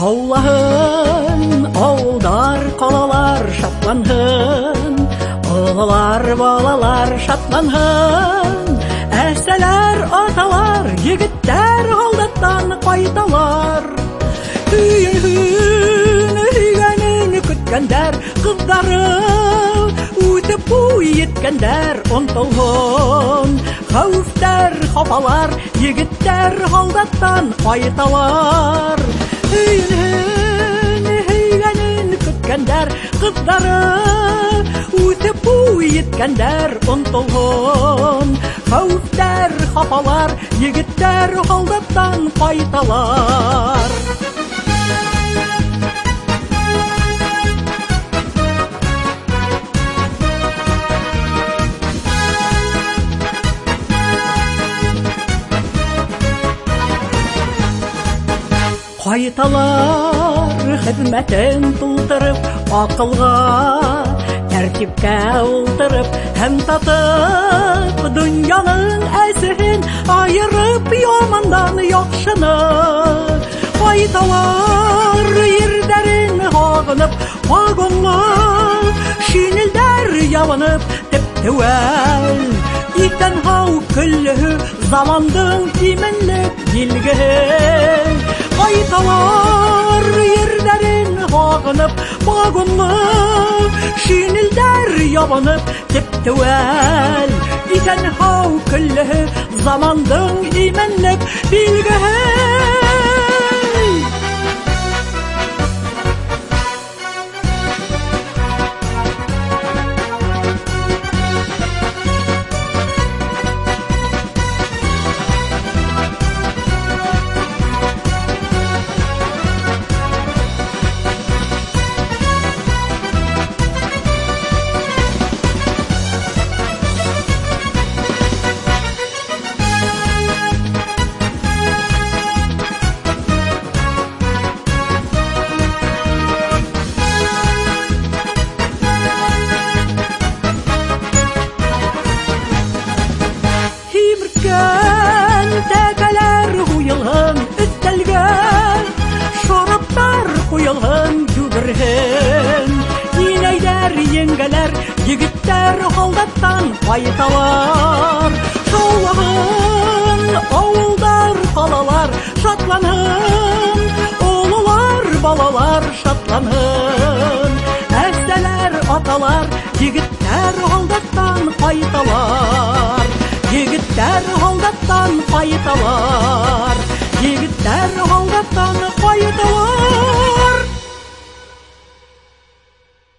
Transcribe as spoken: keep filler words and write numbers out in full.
Шаулаһын, ауылдар, қалалар шатланһын, олалар, балалар шатланһын, әсәләр, аталар, егеттәр алдаттан кайталар. Үйін, үйгәнен көткәндәр, кыздары, үтеп буй еткәндәр, онтылһын. Хәүефтәр, хафалар, егеттәр алдаттан кайталар. Үйін, үйгәнен көткәндәр, кыздары, үтеп буй еткәндәр, онтылһын. Хәүефтәр, хафалар, егеттәр алдаттан кайталар. Кайталар хезмәтен тултырып, акылга, тәртипкә ултырып, һәм татып, дөньяның әсен айырып, ямандан яхшыны. Кайталар ирдәрен агынып, вагонга, шинелдәр ябынып, теп-тәвәл, итән һау көллеһе, замандың кименлек билгеһе. Кайталар ирдәрен агынып, вагонга, шинелдәр ябынып, теп-тәвәл, итән һау көллеһе, замандың именлек билгеһе. Тәкәләр куелһын өстәлгә, шараптар куелһын күберһен. Инәйләр, еңгәләр, егеттәр алдаттан кайталар. Шаулаһын, авылдар, калалар шатланһын, олылар, балалар шатланһын. Әсәләр, аталар, егеттәр алдаттан кайталар. Егеттәр алдаттан кайталар, егеттәр алдаттан кайталар.